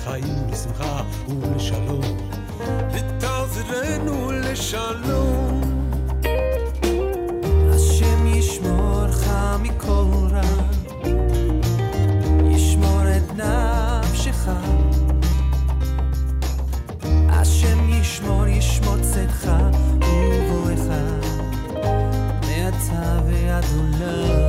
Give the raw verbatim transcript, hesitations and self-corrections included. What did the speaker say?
לחיים, לשמחה ולשלום, ותעזרנו לשלום. השם ישמורך מכל רע, ישמור את נפשך. השם ישמור, ישמור צאתך ובואך מעתה ועד עולם.